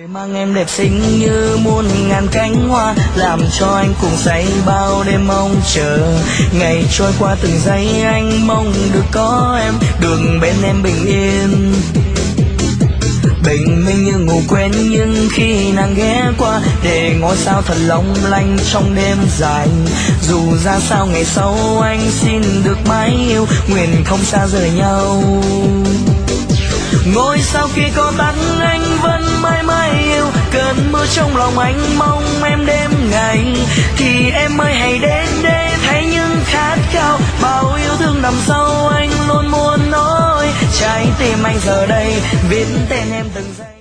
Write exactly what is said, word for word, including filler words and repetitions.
mang em đẹp xinh như muôn ngàn cánh hoa, làm cho anh cùng say bao đêm mong chờ. Ngày trôi qua từng giây anh mong được có em, được bên em bình yên. Bình minh như ngủ quên nhưng khi nàng ghé qua, để ngôi sao thật long lanh trong đêm dài. Dù ra sao ngày sau anh xin được mãi yêu, nguyện không xa rời nhau. Ngôi sao kia có tắt anh vẫn mãi mãi yêu, cơn mưa trong lòng anh mong em đêm ngày. Thì em ơi hãy đến để thấy những khát khao, bao yêu thương nằm sâu anh luôn muốn nói. Trái tim anh giờ đây viết tên em từng giây.